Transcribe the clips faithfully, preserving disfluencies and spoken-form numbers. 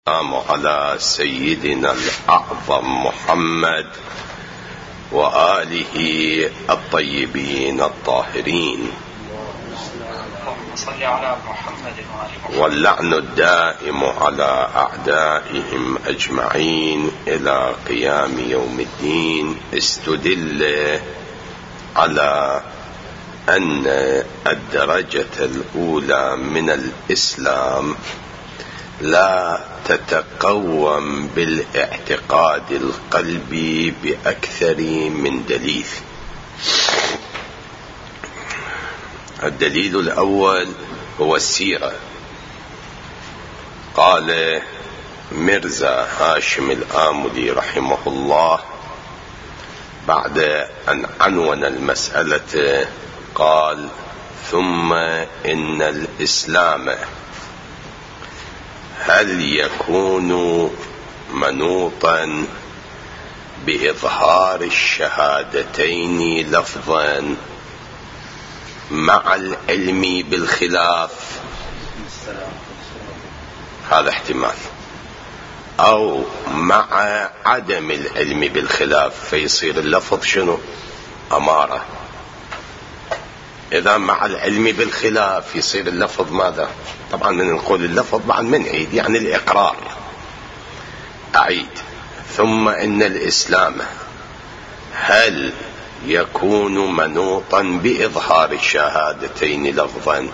على سيدنا الأعظم محمد وآله الطيبين الطاهرين، واللعن الدائم على أعدائهم أجمعين إلى قيام يوم الدين. استدل على أن الدرجة الأولى من الإسلام لا تتقوم بالاعتقاد القلبي بأكثر من دليل. الدليل الأول هو السيرة. قال مرزا هاشم الآملي رحمه الله بعد أن عنون المسألة قال: ثم إن الإسلام هل يكون منوطا بإظهار الشهادتين لفظا مع العلم بالخلاف؟ هذا احتمال. أو مع عدم العلم بالخلاف فيصير اللفظ شنو؟ أمارة. إذا مع العلم بالخلاف يصير اللفظ ماذا؟ طبعا من نقول اللفظ بعد من عيد يعني الإقرار. أعيد: ثم إن الإسلام هل يكون منوطا بإظهار الشهادتين لفظا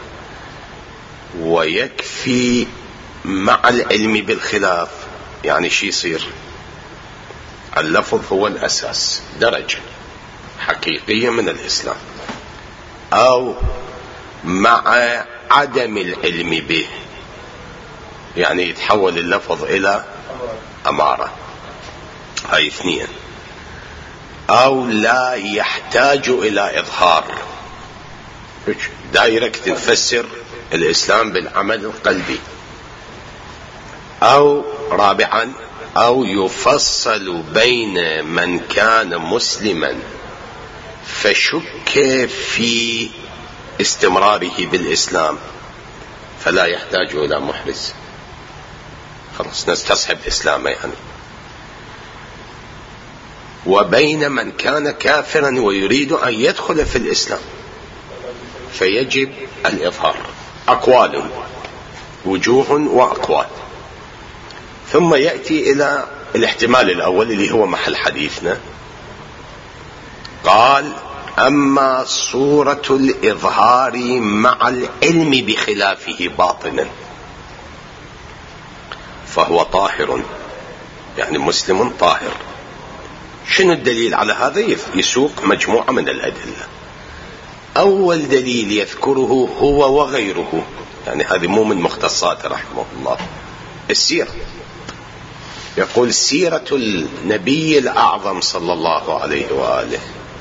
ويكفي مع العلم بالخلاف؟ يعني شي يصير اللفظ هو الأساس، درجة حقيقية من الإسلام، أو مع عدم العلم به يعني يتحول اللفظ إلى أمارة. هاي اثنين. أو لا يحتاج إلى إظهار، دايركت تفسر الإسلام بالعمل القلبي. أو رابعا: أو يفصل بين من كان مسلما فشك في استمراره بالإسلام فلا يحتاج إلى محرز، خلاص نستصحب إسلامه يعني، وبين من كان كافرا ويريد أن يدخل في الإسلام فيجب الإظهار. أقوال، وجوه وأقوال. ثم يأتي إلى الاحتمال الأول اللي هو محل حديثنا. قال: أما صورة الإظهار مع العلم بخلافه باطنا فهو طاهر، يعني مسلم طاهر. شنو الدليل على هذا؟ يسوق مجموعة من الأدلة. أول دليل يذكره هو وغيره، يعني هذه مو من مختصات رحمه الله، السيرة. يقول: سيرة النبي الأعظم صلى الله عليه وآله،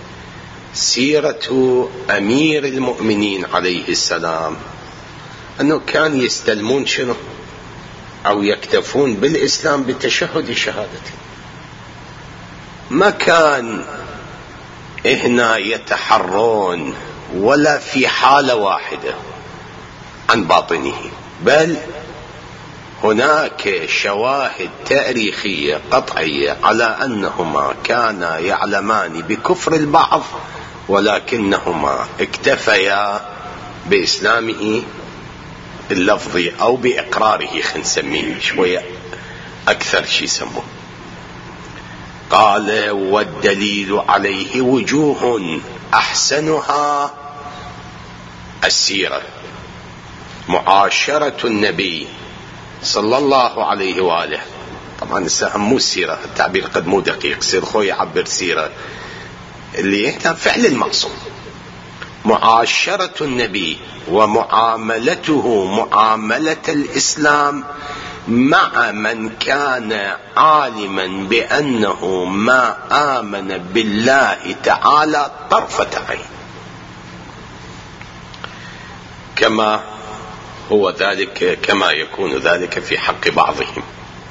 سيرة أمير المؤمنين عليه السلام، أنه كان يستلمون شنو؟ أو يكتفون بالإسلام بالتشهد الشهادتين، ما كان هنا يتحرون ولا في حالة واحدة عن باطنه، بل هناك شواهد تاريخية قطعية على أنهما كانا يعلمان بكفر البعض ولكنهما اكتفيا بإسلامه اللفظي أو بإقراره، خنسميه شوية أكثر شي سموه. قال: والدليل عليه وجوه أحسنها السيرة، معاشرة النبي صلى الله عليه وآله. طبعا السهم مو السيرة، التعبير قد مو دقيق، سير خوي يعبر سيرة اللي هي فعل المعصوم. معاشرة النبي ومعاملته معاملة الإسلام مع من كان عالما بأنه ما آمن بالله تعالى طرفة عين، كما هو ذلك كما يكون ذلك في حق بعضهم.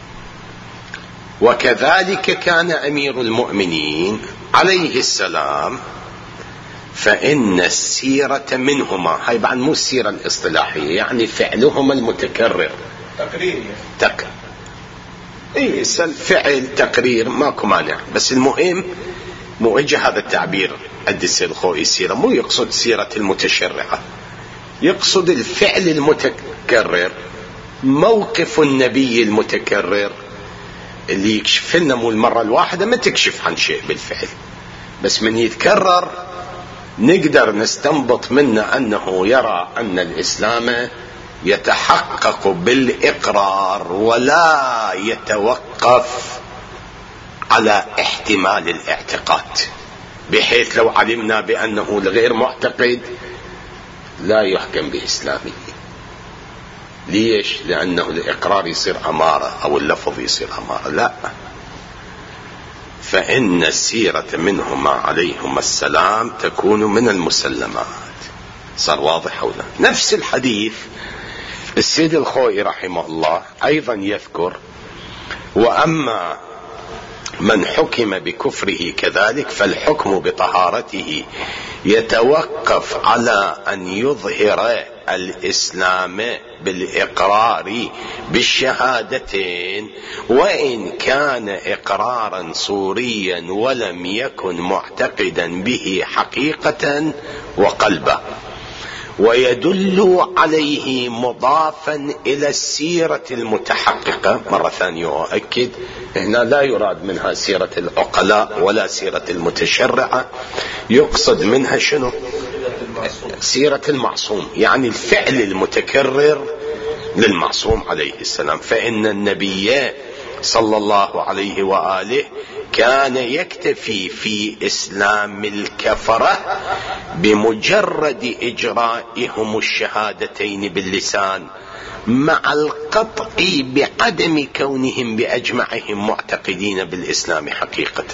وكذلك كان أمير المؤمنين عليه السلام، فإن السيرة منهما، هاي بعد مو السيرة الاصطلاحية، يعني فعلهما المتكرر، تقريري تك اي فعل تقرير ماكو مانع، بس المهم مو اجى هذا التعبير عند السيد الخوئي السيرة مو يقصد سيرة المتشرعة، يقصد الفعل المتكرر، موقف النبي المتكرر اللي يكشف لنا مو المرة الواحدة ما تكشف عن شيء بالفعل، بس من يتكرر نقدر نستنبط منه أنه يرى أن الإسلام يتحقق بالإقرار ولا يتوقف على احتمال الاعتقاد، بحيث لو علمنا بأنه الغير معتقد لا يحكم بإسلامه. ليش؟ لأنه الإقرار يصير أمارة أو اللفظ يصير أمارة، لا، فإن السيرة منهما عليهما السلام تكون من المسلمات. صار واضح ولا؟ نفس الحديث السيد الخوئي رحمه الله أيضا يذكر: وأما من حكم بكفره كذلك فالحكم بطهارته يتوقف على أن يظهر الإسلام بالإقرار بالشهادتين، وإن كان إقرارا صوريا ولم يكن معتقدا به حقيقة وقلبا. ويدل عليه مضافا إلى السيرة المتحققة. مرة ثانية أؤكد هنا لا يراد منها سيرة العقلاء ولا سيرة المتشرعة، يقصد منها شنو؟ سيرة المعصوم، يعني الفعل المتكرر للمعصوم عليه السلام. فإن النبي صلى الله عليه وآله كان يكتفي في إسلام الكفرة بمجرد إجرائهم الشهادتين باللسان، مع القطع بعدم كونهم بأجمعهم معتقدين بالإسلام حقيقة.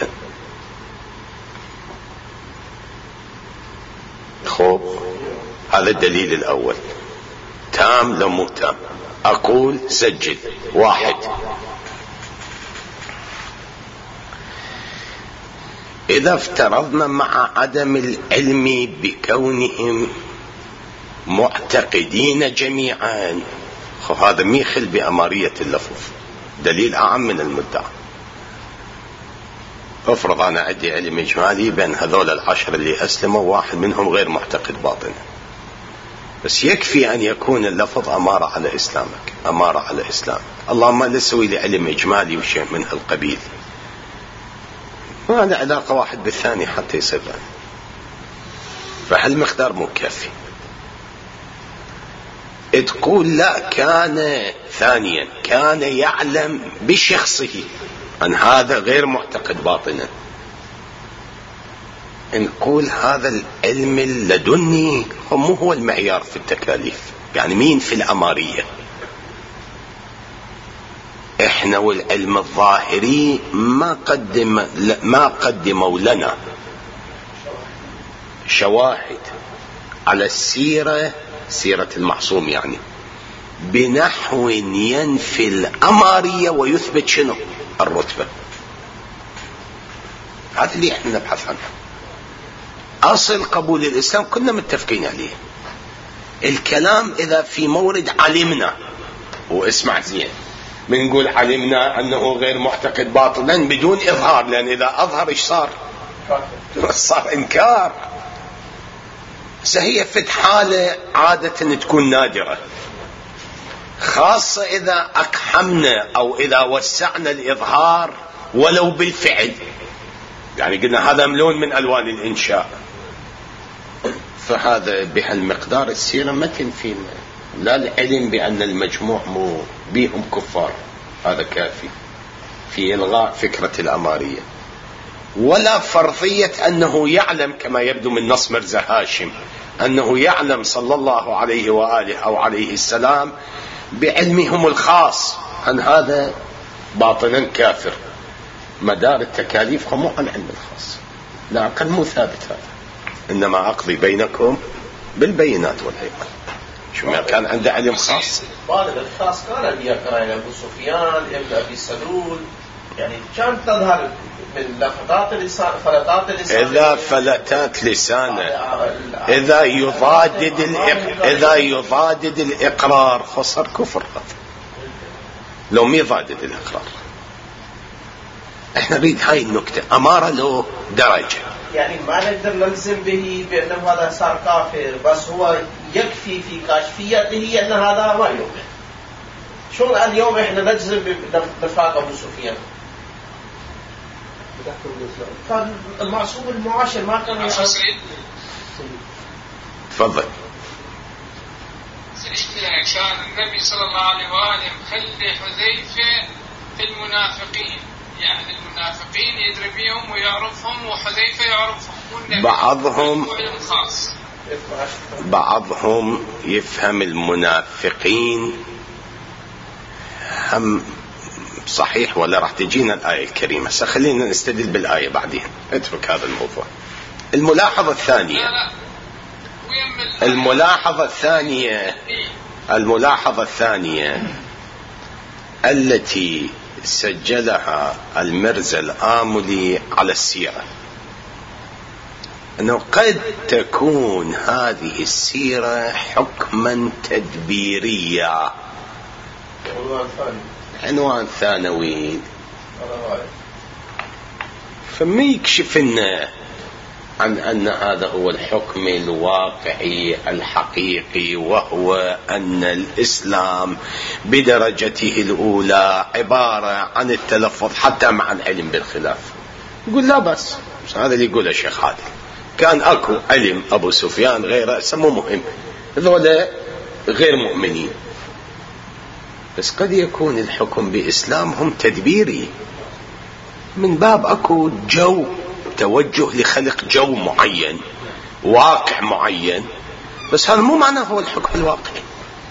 خب هذا الدليل الأول. تام لو مو تام؟ أقول سجل. واحد: إذا افترضنا مع عدم العلم بكونهم معتقدين جميعا، هذا ميخل بأمارية اللفظ، دليل أعم من المدعى. افرض أنا عندي علم إجمالي بين هذول العشر اللي أسلموا واحد منهم غير معتقد باطنا، بس يكفي أن يكون اللفظ أمارة على إسلامك، أمارة على إسلامك، اللهم نسوي لي علم إجمالي وشيء من هالقبيل، ما له علاقة واحد بالثاني حتى يصير. فهالمقدار مو كافي. تقول لا، كان ثانيا كان يعلم بشخصه أن هذا غير معتقد باطنا، نقول هذا العلم اللدني مو هو المعيار في التكاليف. يعني مين في الأمارية؟ احنا والعلم الظاهري ما قدم ما قدموا لنا شواهد على السيرة، سيرة المعصوم يعني، بنحو ينفي الأمارية ويثبت شنو؟ الرتبة. هذا اللي احنا نبحث عنه. أصل قبول الإسلام كنا متفقين عليه. الكلام إذا في مورد علمنا، واسمع زين، بنقول علمنا أنه غير معتقد باطلا بدون إظهار، لأن إذا أظهر إيش صار؟ صار إنكار. سهية في حالة عادة تكون نادرة، خاصة إذا أقحمنا أو إذا وسعنا الإظهار ولو بالفعل، يعني قلنا هذا ملون من ألوان الإنشاء. فهذا بهالمقدار السيرة ما تنفينا لا العلم بأن المجموع مو بيهم كفار، هذا كافي في إلغاء فكرة الأمارية، ولا فرضية أنه يعلم كما يبدو من نص مرزا هاشم أنه يعلم صلى الله عليه وآله أو عليه السلام بعلمهم الخاص أن هذا باطنا كافر. مدار التكاليف مو عن علم الخاص، لا عقل مو ثابت هذا، إنما أقضي بينكم بالبينات والعقل. شو ما كان عنده علم خاص. طالب الخاص كان يقرأ أبو سفيان ابن أبي سلول، يعني كان تظهر من لفظات اللسان، فلتات اللسان، إذا فلتات لسانه إذا يضادد الإق... إذا يضادد الإقرار فصار كفر. لو ما يضادد الإقرار احنا نريد هاي النكتة. أمارة له درجة، يعني ما نقدر نلزم به بأنه هذا صار كافر، بس هو يكفي في كاشفيته أن هذا ما يؤمن. شو اليوم احنا نجزم بنفاق أبو سفيان؟ فالمعصوم المعاشر ما كان يحصل. تفضل. كان النبي صلى الله عليه وآله مخلي حذيفة في المنافقين، يعني المنافقين يدري بيهم ويعرفهم، وحذيفة يعرفهم، بعضهم بعضهم يفهم المنافقين هم صحيح، ولا راح تجينا الآية الكريمة. سخلينا نستدل بالآية بعدين، اترك هذا الموضوع. الملاحظة الثانية لا لا. الملاحظة الثانية الملاحظة الثانية التي سجلها المرزا الآملي على السيرة، أنه قد تكون هذه السيرة حكما تدبيريا. عنوان ثانوي. فما يكشف لنا عن أن هذا هو الحكم الواقعي الحقيقي، وهو أن الإسلام بدرجته الأولى عبارة عن التلفظ حتى مع العلم بالخلاف. يقول لا بس, بس هذا اللي يقوله الشيخ عادل. كان أكو علم أبو سفيان غيره سموه مهم، هذول غير مؤمنين، بس قد يكون الحكم بإسلامهم تدبيري من باب أكو جو توجه لخلق جو معين، واقع معين، بس هذا مو معناه هو الحكم الواقعي.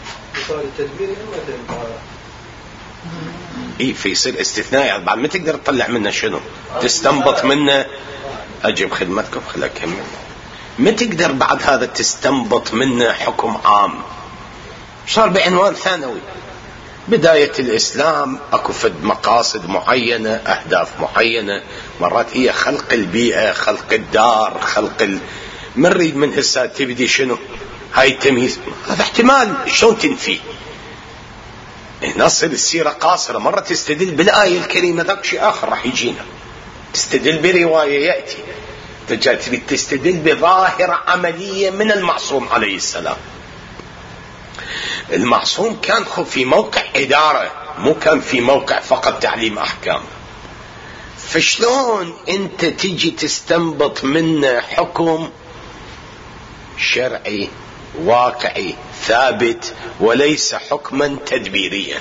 اي في يصير استثناء بعد ما تقدر تطلع منه شنو تستنبط منه. اجيب خدمتكم خليني اكمل. ما تقدر بعد هذا تستنبط منه حكم عام، صار بعنوان ثانوي. بداية الإسلام أكو فد مقاصد معينة، أهداف معينة، مرات هي خلق البيئة، خلق الدار، خلق ال... من ريد من هسه تبدي شنو هاي التمييز. هذا احتمال شلون تنفي. نصل السيرة قاصرة، مرة تستدل بالآية الكريمة، ذاك شيء آخر راح يجينا. تستدل برواية يأتي، تجي تستدل بظاهرة عملية من المعصوم عليه السلام. المعصوم كان في موقع إدارة، مو كان في موقع فقط تعليم أحكام. فشلون أنت تيجي تستنبط منه حكم شرعي واقعي ثابت وليس حكما تدبيريا؟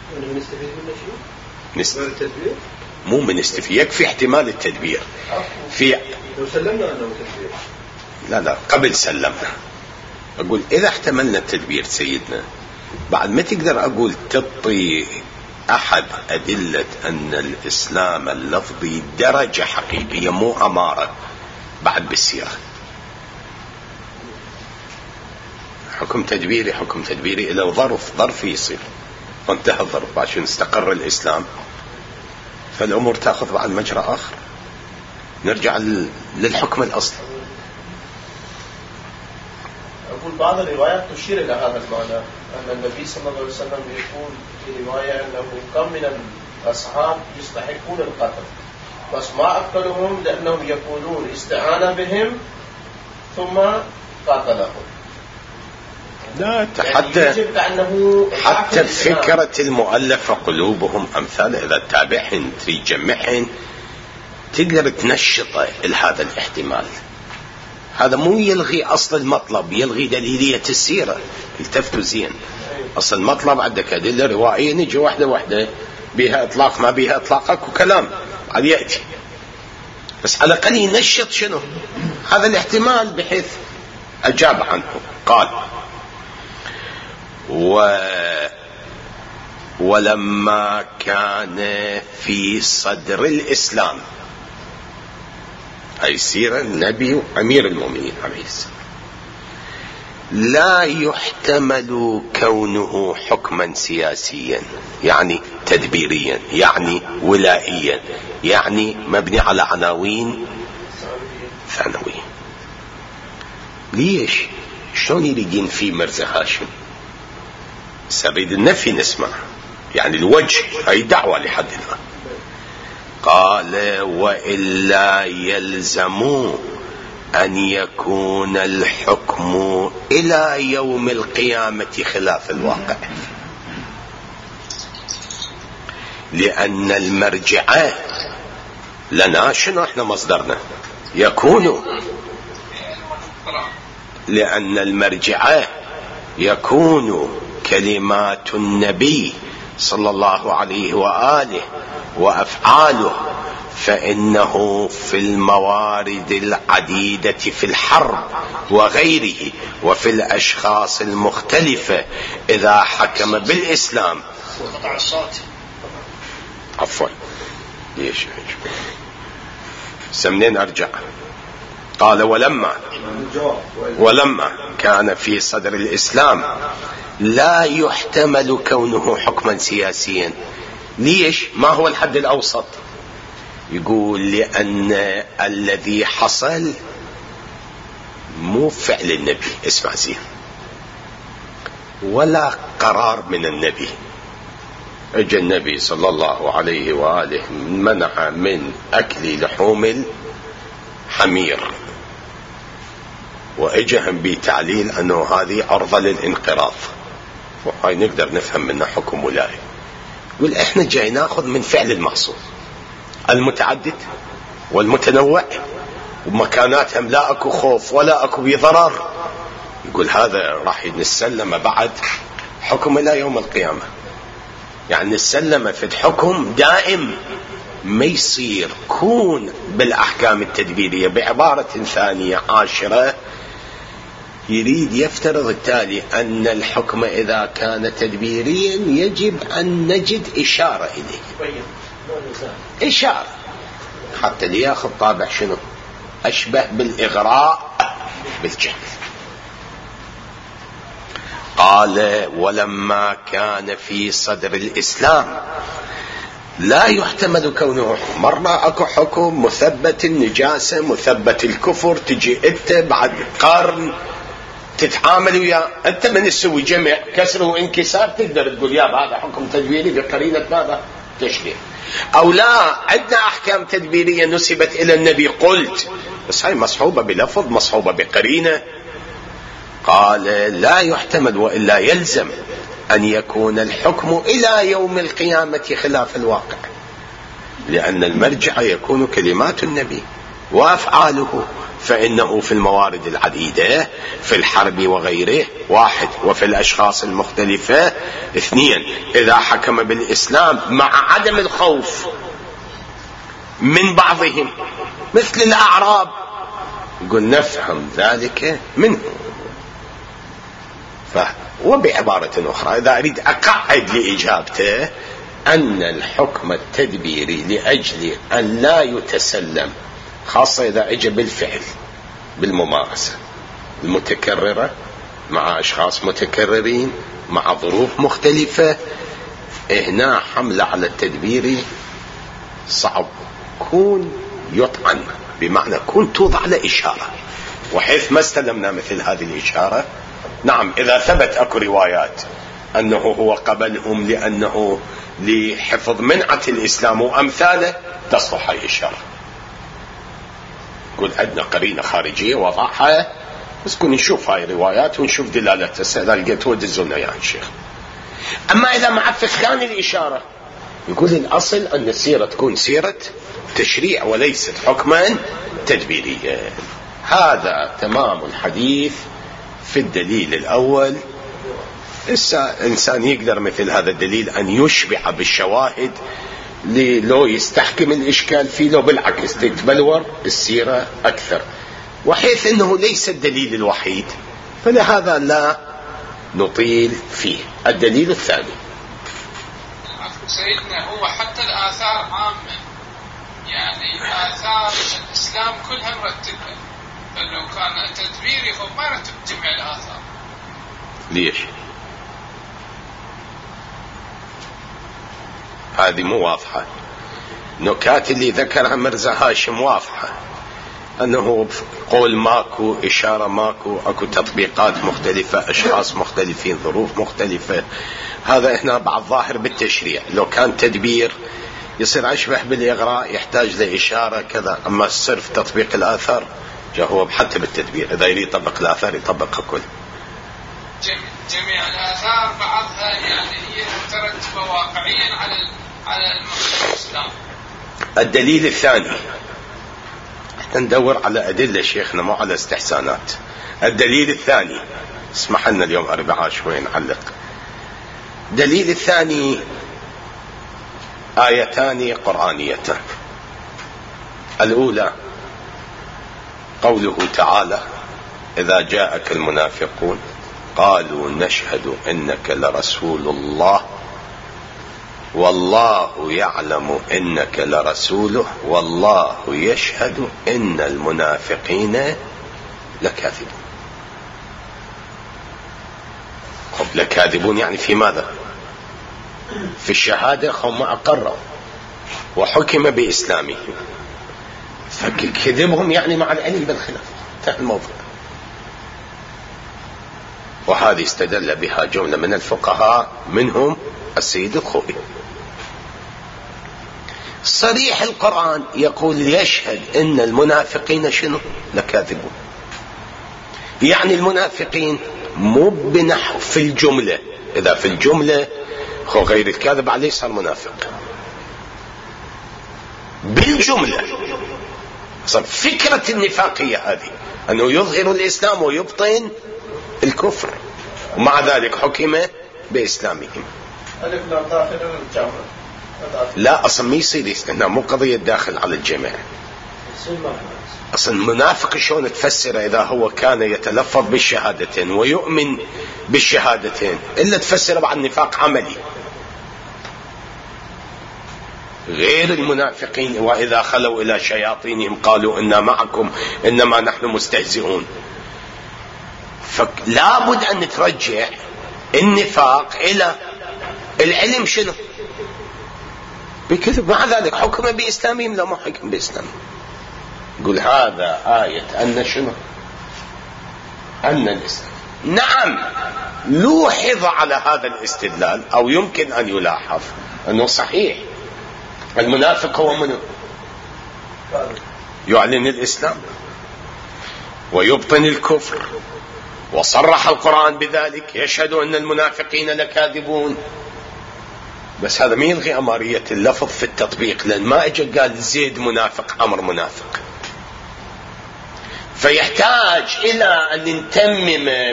نست... مو من استفيد، يكفي احتمال التدبير. في لو سلمنا أنه تدبير، لا لا قبل سلمنا. أقول إذا احتملنا التدبير سيدنا، بعد ما تقدر أقول تطي أحد أدلة أن الإسلام اللفظي درجة حقيقية مو أمارة بعد بالسيرة. حكم تدبيري حكم تدبيري إلى ظرف ظرف يصير، وانتهى الظرف عشان استقر الإسلام، فالأمور تأخذ بعد مجرى آخر، نرجع للحكم الأصلي. أقول بعض الروايات تشير إلى هذا المعنى، أن النبي صلى الله عليه وسلم يقول في رواية أنه كم من الأصحاب يستحقون القتل بس ما أقتلهم لأنهم يقولون استعان بهم ثم قاتلهم. لا يعني حتى أنه حتى فكرة المؤلفة قلوبهم أمثال، إذا تتابعهن تجمعهن تقدر تنشط هذا الاحتمال. هذا مو يلغي أصل المطلب، يلغي دليلية السيرة. التفتوا زين، أصل المطلب عندك أدلة روائية، نجي واحدة واحدة بها إطلاق ما بها إطلاق وكلام عاد يأتي، بس على الأقل ينشط شنو هذا الاحتمال، بحيث أجاب عنه. قال و ولما كان في صدر الإسلام، أي سيرة النبي أمير المؤمنين عليه السلام، لا يحتمل كونه حكما سياسيا، يعني تدبيريا، يعني ولائيا، يعني مبني على عناوين ثانوية. ليش؟ شلون يريدين في مرزا هاشم؟ سريد النفي نسمع، يعني الوجه هاي دعوة لحد الآن. قال وإلا يلزم أن يكون الحكم إلى يوم القيامة خلاف الواقع، لأن المرجع لنا شنو احنا مصدرنا يكون، لأن المرجع يكون كلمات النبي صلى الله عليه وآله وأفعاله، فإنه في الموارد العديدة في الحرب وغيره وفي الأشخاص المختلفة إذا حكم بالإسلام. عفوا ليش سمنين أرجع. قال ولما ولما كان في صدر الإسلام لا يحتمل كونه حكما سياسيا. ليش؟ ما هو الحد الأوسط؟ يقول لأن الذي حصل مو فعل النبي، اسمع زين، ولا قرار من النبي. اجى النبي صلى الله عليه وآله منع من أكل لحوم الحمير، واجهم بتعليل أنه هذه عرضة للانقراض، وهاي نقدر نفهم منه حكم ولاية. يقول احنا جاي ناخذ من فعل المعصوم المتعدد والمتنوع ومكاناتهم لا اكو خوف ولا اكو بضرر. يقول هذا راح نسلم بعد حكم الى يوم القيامة، يعني نسلم في الحكم دائم ما يصير كون بالاحكام التدبيرية. بعبارة ثانية عاشرة يريد يفترض التالي أن الحكم إذا كان تدبيريا يجب أن نجد إشارة إليه، إشارة حتى ليأخذ طابع شنو أشبه بالإغراء بالجهل. قال ولما كان في صدر الإسلام لا يحتمل كونه مرة أكو حكم مثبت النجاسة مثبت الكفر، تجي أنت بعد قرن تتعامل وياه، أنت من تسوي جمع كسر وانكسار تقدر تقول يا هذا حكم تدبيري بقرينة ماذا تشريع، أو لا عندنا أحكام تدبيرية نسبت إلى النبي قلت، بس هاي مصحوبة بلفظ مصحوبة بقرينة. قال لا يحتمل وإلا يلزم أن يكون الحكم إلى يوم القيامة خلاف الواقع، لأن المرجع يكون كلمات النبي وأفعاله، فإنه في الموارد العديدة في الحرب وغيره واحد، وفي الأشخاص المختلفة اثنين، إذا حكم بالإسلام مع عدم الخوف من بعضهم مثل الأعراب، يقول نفهم ذلك منه. ف وبعبارة أخرى إذا أريد أقعد لإجابته أن الحكم التدبيري لأجل أن لا يتسلم، خاصة إذا أجى بالفعل بالممارسة المتكررة مع أشخاص متكررين مع ظروف مختلفة، هنا حملة على التدبيري صعب، كون يطعن بمعنى كون توضع له إشارة، وحيث ما استلمنا مثل هذه الإشارة. نعم إذا ثبت أكو روايات أنه هو قبلهم لأنه لحفظ منعة الإسلام وأمثاله تصلح هاي الإشارة، قل عندنا قرينة خارجية وضعها، بس كون نشوف هاي الروايات ونشوف دلالتها سهل لقيت ودزونا يا الشيخ. أما إذا مع فقدان الإشارة يقول الأصل أن السيرة تكون سيرة تشريع وليست حكما تدبيريا. هذا تمام الحديث في الدليل الأول. الإنسان يقدر مثل هذا الدليل أن يشبع بالشواهد لو يستحكم الإشكال فيه، لو بالعكس تتبلور السيرة أكثر، وحيث أنه ليس الدليل الوحيد فلهذا لا نطيل فيه. الدليل الثاني سيدنا هو حتى الآثار عامة، يعني آثار الإسلام كلها مرتبة، فلو كان تدبيري فما رتب جميع الآثار. ليش؟ هذه مو واضحة. نكات اللي ذكرها مرزا هاشم واضحة، أنه قول ماكو، إشارة ماكو، أكو تطبيقات مختلفة، أشخاص مختلفين، ظروف مختلفة. هذا إحنا بعض ظاهر بالتشريع. لو كان تدبير يصير أشبه بالإغراء، يحتاج لإشارة كذا. أما الصرف تطبيق الآثار جاء هو حتى بالتدبير، إذا يريد يطبق الآثار يطبقها كل جميع الآثار بعضها يعني هي مترتبة واقعيا على على المقصود الإسلام. الدليل الثاني، ندور على أدلة شيخنا مو على استحسانات. الدليل الثاني، اسمح لنا اليوم أربعة شوي نعلق. دليل الثاني آيتان قرآنيتان. الأولى قوله تعالى: إذا جاءك المنافقون قالوا نشهد إنك لرسول الله والله يعلم إنك لرسوله والله يشهد إن المنافقين لكاذبون. قبل كاذبون يعني في ماذا؟ في الشهادة هم أقروا وحكم بإسلامهم، فكذبهم يعني مع العلم بالخلاف. انتهى الموضوع. وهذه استدل بها جملة من الفقهاء منهم السيد الخوئي. صريح القرآن يقول يشهد إن المنافقين شنو؟ لكاذبون. يعني المنافقين مو بنحو في الجملة، إذا في الجملة هو غير الكاذب عليه صار منافق. بالجملة صار فكرة النفاقية هذه أنه يظهر الإسلام ويبطن الكفر، ومع ذلك حكم بإسلامهم. لا أصلا ما يصير استثناء، مو قضية داخل على الجميع. أصلا المنافق شلون تفسر إذا هو كان يتلفظ بالشهادتين ويؤمن بالشهادتين، إلا تفسر بعد نفاق عملي غير المنافقين. وإذا خلوا إلى شياطينهم قالوا إنا معكم إنما نحن مستهزئون. فلا بد أن ترجع النفاق إلى العلم شنو؟ بكذب. مع ذلك حكم بإسلامهم لا ما حكم بإسلامهم. يقول هذا آية أن شنو؟ أن الإسلام. نعم لوحظ على هذا الاستدلال أو يمكن أن يلاحظ أنه صحيح المنافق هو منه يعلن الإسلام ويبطن الكفر، وصرح القرآن بذلك يشهد أن المنافقين لكاذبون. بس هذا ما يلغي أمارية اللفظ في التطبيق، لأن ما اجى قال زيد منافق عمر منافق. فيحتاج إلى أن نتمم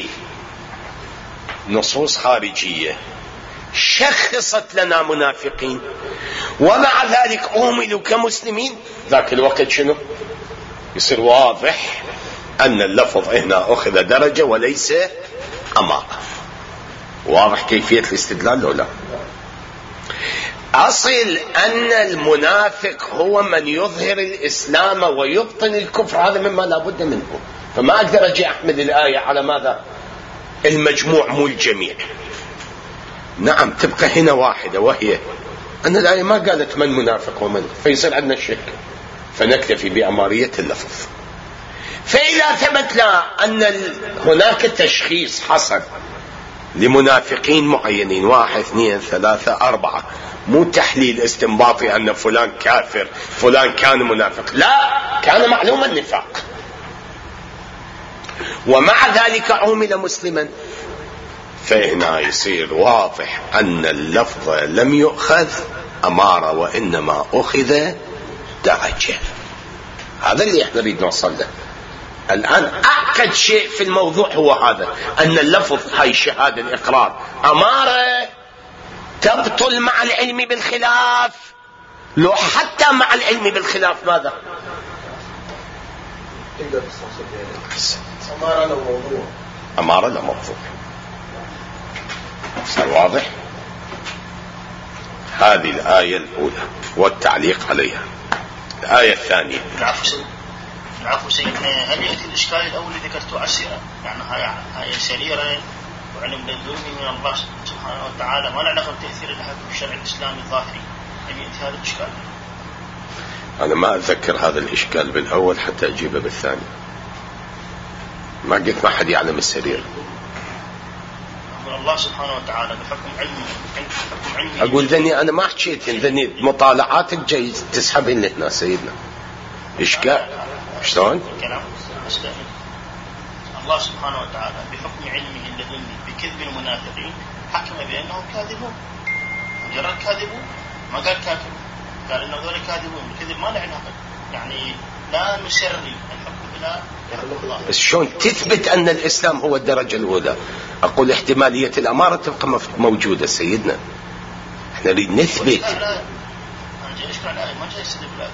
بنصوص خارجية شخصت لنا منافقين، ومع ذلك أهملوا كمسلمين. ذاك الوقت شنو يصير؟ واضح أن اللفظ هنا أخذ درجة وليس أمارة. واضح كيفية الاستدلال لو لا؟ أصل أن المنافق هو من يظهر الإسلام ويبطن الكفر، هذا مما لا بد منه. فما أقدر أجي أحمل الآية على ماذا؟ المجموع مو الجميع. نعم تبقى هنا واحدة، وهي أن الآية ما قالت من منافق ومن، فيصير عندنا الشك، فنكتفي بأمارية اللفظ. فإذا ثبت لا أن هناك تشخيص حصل لمنافقين معينين، واحد اثنين ثلاثة أربعة، مو تحليل استنباطي أن فلان كافر فلان كان منافق، لا، كان معلوم النفاق ومع ذلك عُمل مسلما. فهنا يصير واضح أن اللفظ لم يؤخذ أمارة وإنما أخذ درجة. هذا اللي احنا نريد نوصل له الآن. أعقد شيء في الموضوع هو هذا، أن اللفظ هاي الشهادة الإقرار أمارة تبطل مع العلم بالخلاف. لو حتى مع العلم بالخلاف ماذا؟ أمارة لموضوع. أمارة لموضوع. صار واضح؟ هذه الآية الأولى والتعليق عليها. الآية الثانية. العفو سيدنا، هل يأتي الإشكال الأول اللي ذكرته عسيرة؟ يعني هاي هاي سريرة وعلم بالذنوب من الله سبحانه وتعالى، ما له علاقة بتأثير الحكم الشرعي الإسلامي الظاهري. هل يأتي هذا الإشكال؟ أنا ما أتذكر هذا الإشكال بالأول حتى أجيبه بالثاني. ما قلت ما حد يعلم السرير. الله سبحانه وتعالى بحكم علمه بحكم علمه أقول ذني أنا ما حكيت ذني مطالعاتك جاي تسحبين لهنا سيدنا إشكال شلون؟ الكلام الله سبحانه وتعالى بحكم علمه اللدني بكذب المنافقين حكم بأنهم كاذبون، مجرد كاذبون، ما قال كاذبون، قال إن هذول كاذبون. الكذب ما له علاقة، يعني لا نسري الحكم بلا الله. بس شلون تثبت أن الإسلام هو الدرجة الأولى؟ أقول احتمالية الأمارة تبقى موجودة سيدنا، احنا نريد نثبت. لا لا أنا جاي أشكر على الآية، ما جاي أستدل بالآية.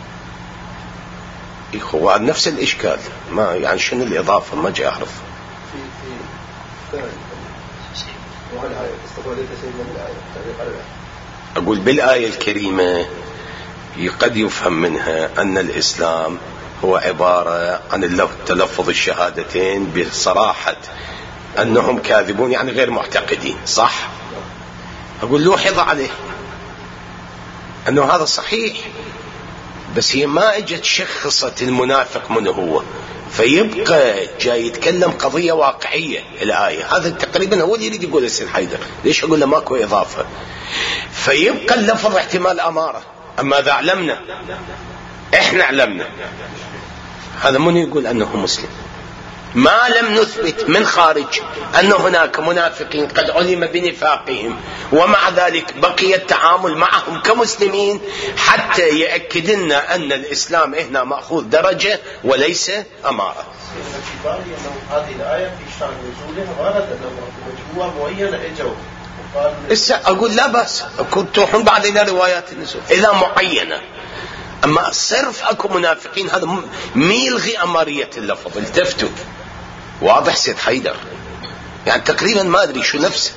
هو نفس الإشكال، ما يعني شنو الإضافة ما جاي أعرف. في في وهل هاي استفادت سيدنا من الآية تعليق على الآية؟ أقول بالآية الكريمة قد يفهم منها أن الإسلام هو عبارة عن تلفظ الشهادتين بصراحة أنهم كاذبون، يعني غير معتقدين، صح؟ أقول لوحظ عليه أنه هذا صحيح، بس هي ما اجت شخصت المنافق من هو، فيبقى جاي يتكلم قضية واقعية الآية. هذا تقريبا هو اللي يريد يقول السيد حيدر. ليش أقول له ماكو إضافة؟ فيبقى اللفظ احتمال أمارة. أما إذا علمنا إحنا علمنا هذا من يقول أنه مسلم، ما لم نثبت من خارج أن هناك منافقين قد علم بنفاقهم ومع ذلك بقي التعامل معهم كمسلمين حتى يأكد لنا أن الإسلام هنا مأخوذ درجة وليس أمارة. هذه الآية في شأن نزولها ورد أنه مجموعة معينة إجوا. إسا أقول لا بأس، كنت تروحون بعد إلى روايات النزول إذا معينة. أما صرف أكو منافقين هذا ميلغي أمارية اللفظ. التفتوا واضح سيد حيدر؟ يعني تقريبا ما أدري شو نفس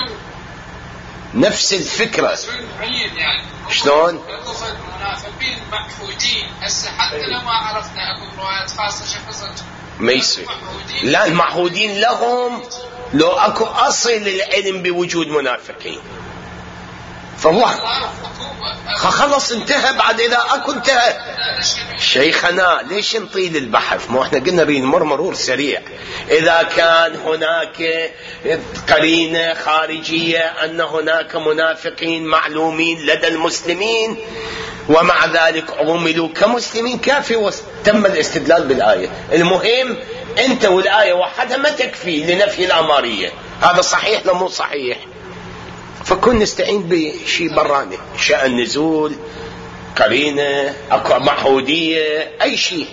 نفس الفكرة. شلون؟ المنافقين محفوظين هسه حتى لو ما عرفنا أكو روايات خاصة شخصت ما يصير. لا المعهودين لهم لو أكو أصل العلم بوجود منافقين فهو خلص انتهى. بعد إذا أكو انتهى شيخنا ليش نطيل البحث؟ ما احنا قلنا نريد مر مرور سريع. إذا كان هناك قرينة خارجية أن هناك منافقين معلومين لدى المسلمين ومع ذلك عملوا كمسلمين كافي وتم الاستدلال بالآية. المهم أنت والآية وحدها ما تكفي لنفي الأمارية. هذا صحيح لو مو صحيح؟ فكن نستعين بشيء براني، شأن نزول، قرينة، أكو معهودية، أي شيء.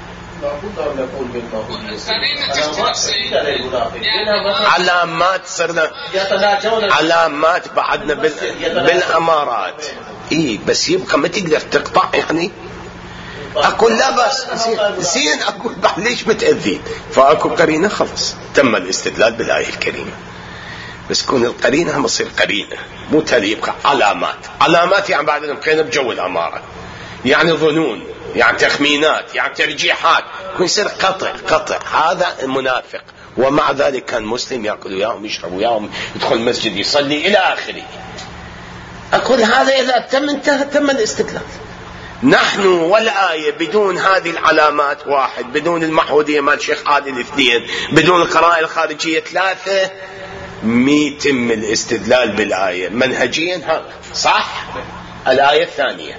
علامات صرنا علامات بعدنا بالأمارات. إيه بس يبقى ما تقدر تقطع يعني. أقول لا بس زين أقول بعد ليش متأذين؟ فأكو قرينة خلص تم الاستدلال بالآية الكريمة. بس كون القرينة هم تصير قرينة مو تالي يبقى علامات. علامات يعني بعد بقينا بجو الأمارة، يعني ظنون، يعني تخمينات، يعني ترجيحات، كون يصير قطع قطع. هذا المنافق ومع ذلك كان مسلم يأكل وياهم يشرب وياهم يدخل المسجد يصلي إلى آخره. أقول هذا إذا تم انتهى تم الاستدلال. نحن والآية بدون هذه العلامات واحد، بدون المحودية مال الشيخ عادل اثنين، بدون القرائن الخارجية ثلاثة، ميتم الاستدلال بالآية منهجيا. هذا صح. الآية الثانية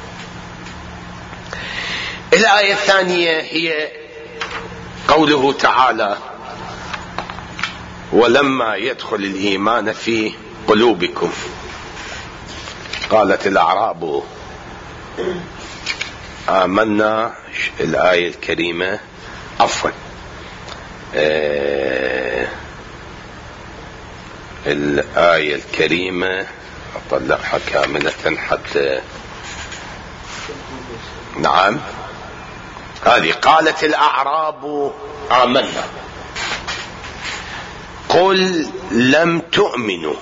الآية الثانية هي قوله تعالى ولما يدخل الإيمان في قلوبكم قالت الأعراب آمنا. الآية الكريمة عفوا آه الآية الكريمة أطلعها كاملة حتى نعم. هذه قالت الأعراب آمنا قل لم تؤمنوا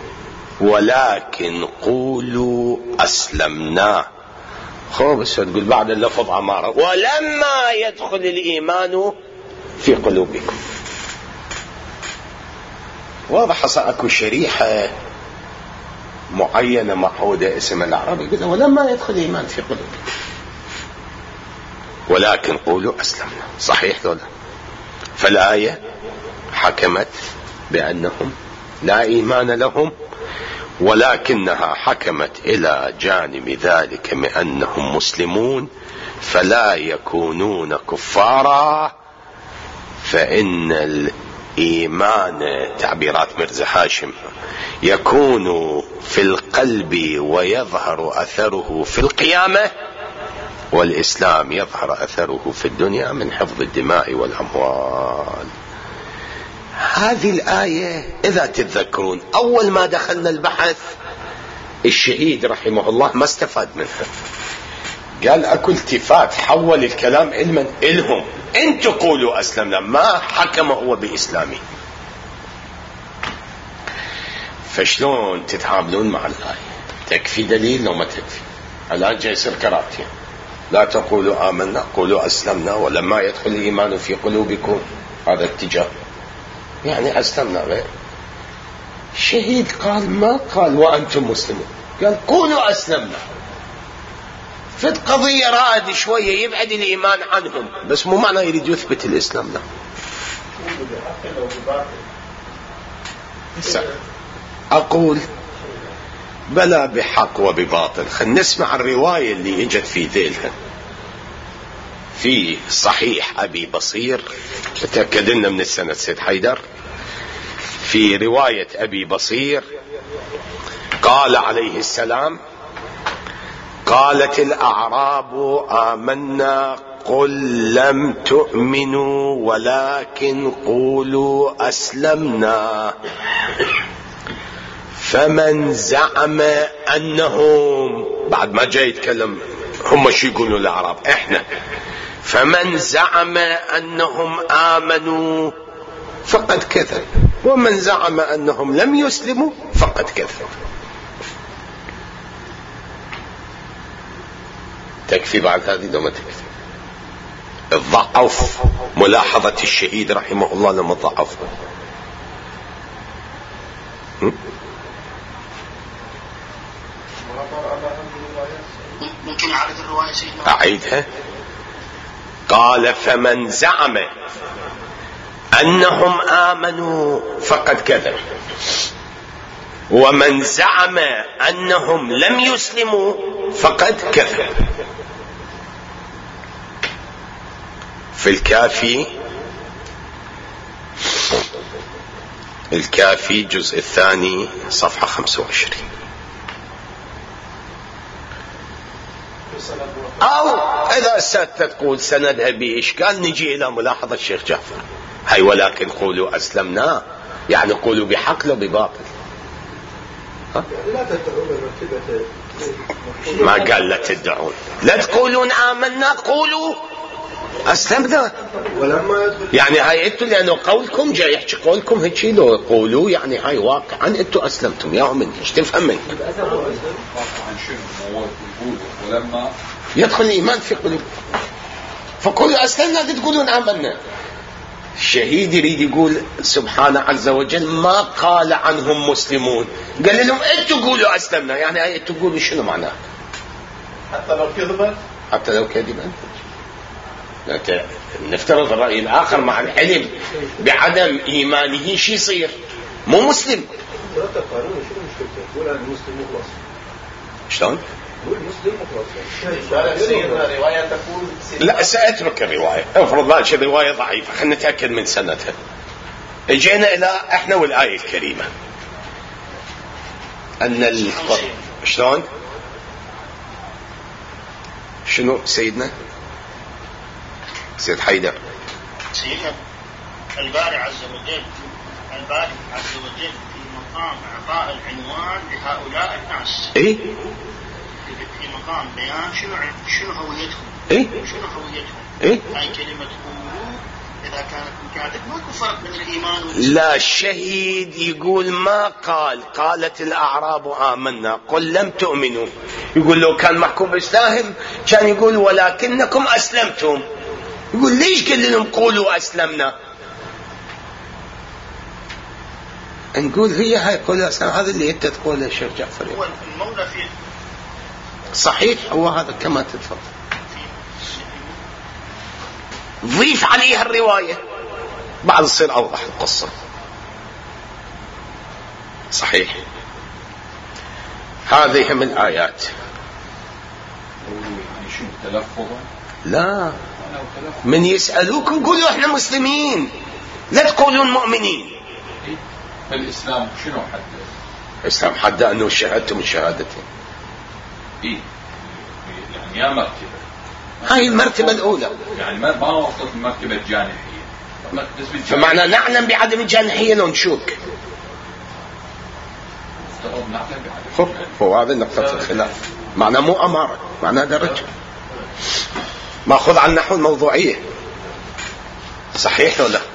ولكن قولوا أسلمنا. خو بس تقول بعد اللفظ عمارة ولما يدخل الإيمان في قلوبكم. واضح صار اكو شريحة معينة معهودة اسم الأعراب يقول ولما يدخل الإيمان في قلوبكم ولكن قولوا أسلمنا. صحيح ولا؟ فالآية حكمت بأنهم لا إيمان لهم، ولكنها حكمت إلى جانب ذلك من أنهم مسلمون فلا يكونون كفارا، فإن الإيمان تعبيرات مرزا هاشم يكون في القلب ويظهر أثره في القيامة، والإسلام يظهر أثره في الدنيا من حفظ الدماء والأموال. هذه الآية إذا تتذكرون أول ما دخلنا البحث الشهيد رحمه الله ما استفاد منها، قال أكو التفات، حول الكلام علما إلهم، انتوا قولوا أسلمنا، ما حكم هو بإسلامه. فشلون تتعاملون مع الآية؟ تكفي دليل لو ما تكفي؟ الآن جاي يصير كراتين، لا تقولوا آمنا قولوا أسلمنا ولما يدخل الإيمان في قلوبكم، هذا اتجاه يعني أسلمنا غير. شهيد قال ما قال وأنتم مسلمون، قال قولوا أسلمنا. في القضية راد شوية يبعد الإيمان عنهم، بس مو معنى يريد يثبت الإسلام له. أقول بلا بحق وبباطل. خلينا نسمع الرواية اللي اجت في ذيلها في صحيح أبي بصير، تأكد لنا من السنة سيد حيدر. في رواية أبي بصير قال عليه السلام: قالت الأعراب آمنا قل لم تؤمنوا ولكن قولوا أسلمنا، فمن زعم أنهم، بعد ما جاي يتكلم هم شو يقولوا الأعراب إحنا، فمن زعم أنهم آمنوا فقد كذب، ومن زعم أنهم لم يسلموا فقد كذب. تكفي بعد هذه لو ما تكفي؟ الضعف ملاحظة الشهيد رحمه الله لما ضعف. ممكن أعرض الرواية سيدنا؟ أعيدها. قال: فمن زعم أنهم آمنوا فقد كذب، ومن زعم أنهم لم يسلموا فقد كذب. في الكافي، الكافي جزء الثاني صفحة خمسة وعشرين. أو إذا السادة تقول سندها بإشكال، نجي إلى ملاحظة الشيخ جعفر، هاي ولكن قولوا أسلمنا، يعني قولوا بحق لا بباطل. لا تدعون مرتبة، ما قال لا تدعون، لا تقولون آمنا قولوا أسلمنا. ولما يعني هاي انتوا لأنه قولكم جاي يحكي قولكم هيك لو قولوا، يعني هاي واقعا انتوا أسلمتم يا من ايش تفهم منك؟ ولما يدخل الإيمان في قلوب فقولوا أسلمنا تقولون آمنا. الشهيد يريد يقول سبحانه عز وجل ما قال عنهم مسلمون، قال لهم انتوا قولوا أسلمنا، يعني هاي انتوا قولوا شنو معناه؟ حتى لو كذبت، حتى لو كذبا. نفترض الرأي الآخر مع العلم بعدم إيمانه شي يصير؟ مو مسلم. شلون؟ لا سأترك الرواية، افرض لا شيء رواية ضعيفة، خلنا نتأكد من سندها. اجينا إلى احنا والآية الكريمة أن ال... شلون؟ شنو سيدنا؟ سيد حيدر. سيدنا الباري عز وجل، الباري عز وجل في مقام إعطاء العنوان لهؤلاء الناس. إيه؟ في مقام بيان شنو شنو هويتهم. إيه؟ شنو هويتهم. إيه؟ هاي كلمة قولوا إذا كانت مكاتب ماكو فرق بين الإيمان والإسلام. لا، الشهيد يقول ما قال قالت الأعراب آمنا قل لم تؤمنوا، يقول لو كان محكوم بإسلام كان يقول ولكنكم أسلمتم، يقول ليش قال لهم قولوا أسلمنا؟ نقول هي هاي قولوا أسلمنا، هذا اللي أنت تقوله يا شيخ جعفر. هو المولى في صحيح، هو هذا كما تتفضل. ضيف عليها الرواية بعد تصير أوضح القصة. صحيح. هذه من الآيات. لا، من يسألوكم قولوا احنا مسلمين، لا تقولون مؤمنين. الإسلام شنو حد؟ الإسلام حد أنه شهادتم الشهادتين. إيه يعني يا مرتبة، هاي المرتبة الأولى، يعني ما ما وصلت المرتبة الجانحية. فمعنى نعلم بعدم الجانحية لو نشوك. هو هذا نقطة الخلاف، معنى مو أمارة، معنى درجة، ماخذ عن نحو الموضوعية. صحيح ولا؟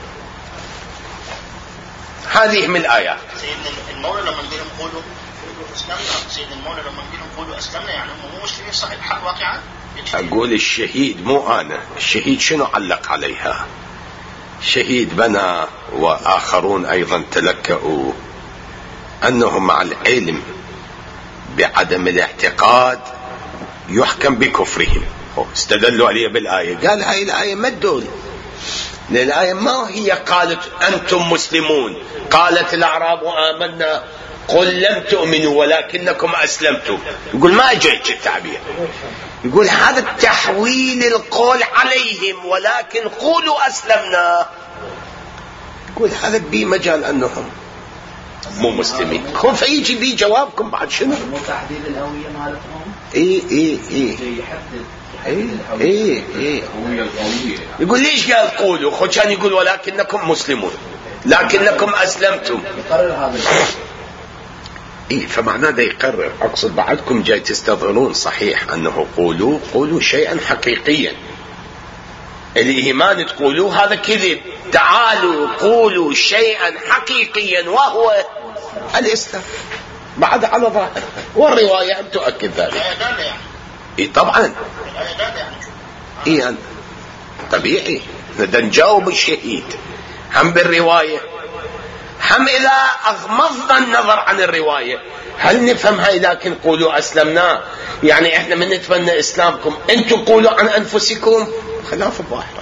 هذه من الآيات. سيدنا المولى لما نقول لهم قولوا أسلمنا، سيدنا المولى لما نقول لهم قولوا أسلمنا يعني هم مو مسلمين صحيح حق واقعا. أقول الشهيد مو أنا، الشهيد شنو علق عليها؟ شهيد بنى وآخرون أيضا تلكأوا أنهم مع العلم بعدم الاعتقاد يحكم بكفرهم، استدلوا عليه بالآية. قال هاي الآية ما تدل، لأن الآية ما هي قالت أنتم مسلمون، قالت الأعراب آمنا قل لم تؤمنوا ولكنكم أسلمتم. يقول ما جاءت التعبير، يقول هذا التحويل القول عليهم ولكن قولوا أسلمنا. يقول هذا بي مجال أنهم مو مسلمين. خوف يجي بي جوابكم بعد شنو؟ مو تحديد الهوية مالتهم. إيه إيه إيه إيه إيه إيه. يقول ليش قال قولوا؟ خو كان يقول ولكنكم مسلمون لكنكم أسلمتم. يقرر هذا. إيه فمعناه ده يقرر. أقصد بعدكم جاي تستظهرون صحيح أنه قولوا قولوا شيئا حقيقيا. الإيمان تقولوا هذا كذب. تعالوا قولوا شيئا حقيقيا وهو الإسلام بعد على ظاهر، والرواية تؤكد ذلك. إيه طبعا. إيه يعني طبيعي بدنا نجاوب الشهيد هم بالرواية هم إذا أغمضنا النظر عن الرواية هل نفهم هاي. لكن قولوا أسلمنا يعني إحنا من نتمنى إسلامكم أنتم قولوا عن أنفسكم، خلاف الظاهر.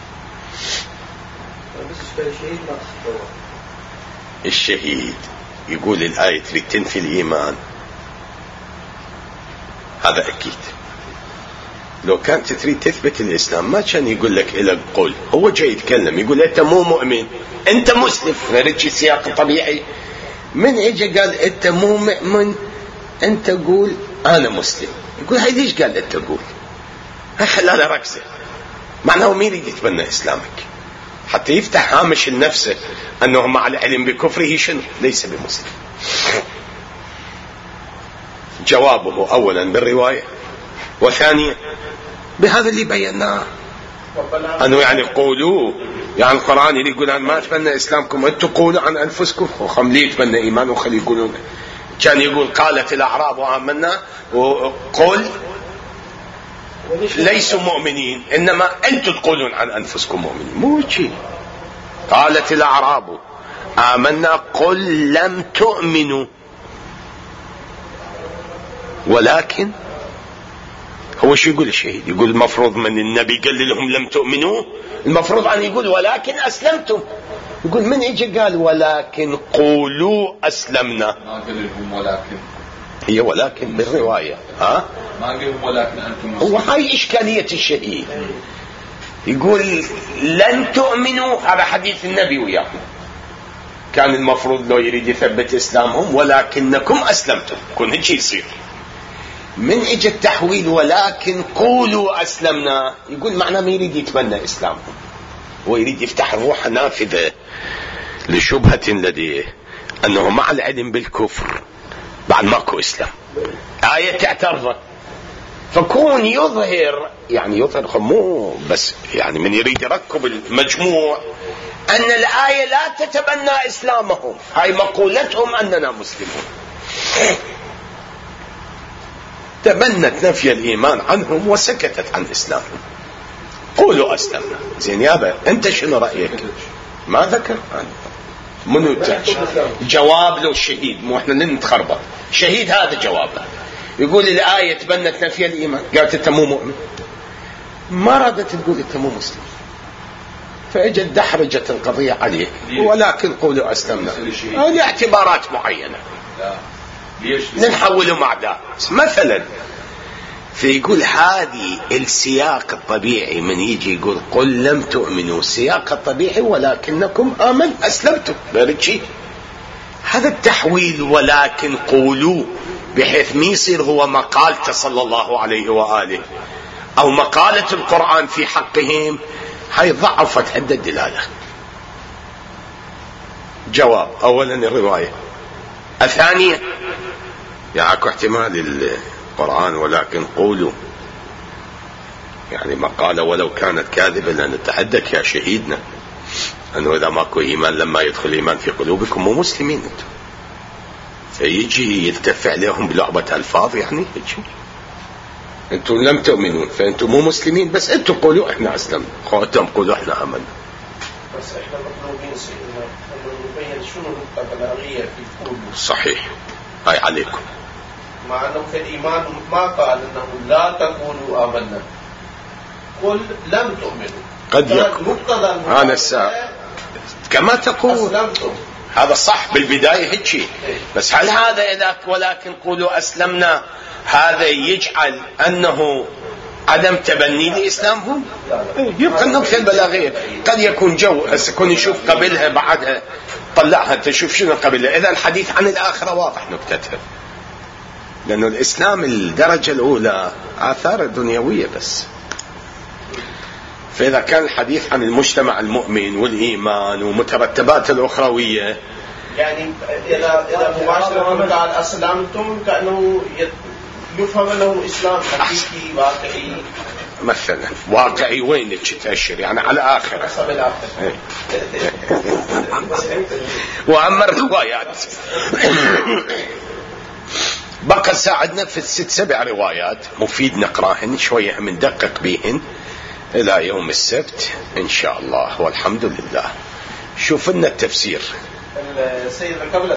الشهيد يقول الآية تريد تنفي الإيمان، هذا أكيد. لو كانت تريد تثبت الإسلام ما كان يقول لك إلى قول. هو جاي يتكلم يقول أنت مو مؤمن أنت مسلم، نرجع سياق طبيعي. من إجا قال أنت مو مؤمن أنت قول أنا مسلم، يقول هاي ليش قال أنت قول؟ خلالها ركزة، معناه مين يريد يتبنى إسلامك حتى يفتح هامش النفس أنه مع العلم بكفره شنو ليس بمسلم. جوابه أولا بالرواية، وثانيا بهذا اللي بيناه أنه يعني قولوا يعني القرآن اللي يقول أنا ما أتبنى إسلامكم أنتم قولوا عن أنفسكم، وخملي يتبنى إيمان وخلي يقولون. كان يقول قالت الأعراب آمنا وقل ليسوا مؤمنين إنما أنتم تقولون عن أنفسكم مؤمنين، مو شيء. قالت الأعراب آمنا قل لم تؤمنوا ولكن. هو شو يقول الشهيد؟ يقول المفروض من النبي قال لهم لم تؤمنوا، المفروض أن يقول ولكن أسلمتم. يقول من إجا قال ولكن قولوا أسلمنا، ما قال لهم ولكن، هي ولكن بالرواية ها ما قال لهم ولكن أنتم. هو هاي إشكالية الشهيد. يقول لن تؤمنوا، هذا حديث النبي وياكم، كان المفروض لو يريد يثبت إسلامهم ولكنكم أسلمتم، كن هيك يصير. من اجى التحويل ولكن قولوا أسلمنا، يقول معناه ما يريد يتبنى إسلامهم ويريد يفتح روح نافذة لشبهة لديه أنه مع العلم بالكفر بعد ماكو إسلام. آية تعترض فكون يظهر يعني يظهر مو بس يعني من يريد يركب المجموع أن الآية لا تتبنى إسلامهم، هاي مقولتهم أننا مسلمون، تبنت نفي الإيمان عنهم وسكتت عن إسلامهم. قولوا أسلمنا. زين يابا أنت شنو رأيك؟ ما ذكر منو جواب له الشهيد، مو احنا نتخربط. شهيد هذا جوابه، يقول الآية تبنت نفي الإيمان، قالت أنت مو مؤمن، ما ردت تقول أنت مو مسلم. فاجت دحرجت القضية عليه، ولكن قولوا أسلمنا لاعتبارات معينة نحوله مع ذا مثلا. فيقول هذه السياق الطبيعي من يجي يقول قل لم تؤمنوا، السياق الطبيعي ولكنكم آمن أسلمتم برجي. هذا التحويل ولكن قولوا بحيث ما يصير هو مقالته صلى الله عليه وآله أو مقالة القرآن في حقهم، هاي ضعفت عند الدلالة. جواب أولا الرواية، الثانية يعاكو احتمال القرآن ولكن قولوا، يعني مقالة ولو كانت كاذبة لنتحدث يا شهيدنا أنه إذا ماكو إيمان لما يدخل الإيمان في قلوبكم مو مسلمين أنتم. فيجي يلتف عليهم بلعبة ألفاظ، يعني يجي أنتم لم تؤمنون فأنتم مو مسلمين، بس أنتم قولوا إحنا أسلمنا، خواتهم قولوا إحنا آمنا. بس إحنا مطلوبين سيدنا أن نبين شنو النقطة البلاغية في قولوا. صحيح، هاي عليكم. مع أنه في الإيمان ما قال أنه لا تقولوا آمنا، قل لم تؤمنوا. قد يكون أنا الساعة كما تقول هذا صح بالبداية هيك شيء، بس هل هذا إذا ولكن قولوا أسلمنا هذا يجعل أنه عدم تبني لإسلامهم؟ يبقى النقطة البلاغية. قد يكون جو يكون يشوف قبلها بعدها طلعها تشوف شنو قبلها. إذا الحديث عن الآخرة واضح نكتتها، لأنه الإسلام الدرجة الأولى آثار دنيوية بس. فإذا كان الحديث عن المجتمع المؤمن والإيمان ومترتبات الأخروية، يعني إذا إذا مباشرة قال أسلمتم كأنه يفهم أنه إسلام حقيقي واقعي مثلا. واقعي وين تأشر يعني على آخر حسب الآخر. وأما الروايات بقى ساعدنا في الست سبع روايات مفيد نقراهن شوية من دقق بيهن إلى يوم السبت إن شاء الله، والحمد لله. شوف لنا التفسير. السيد قبل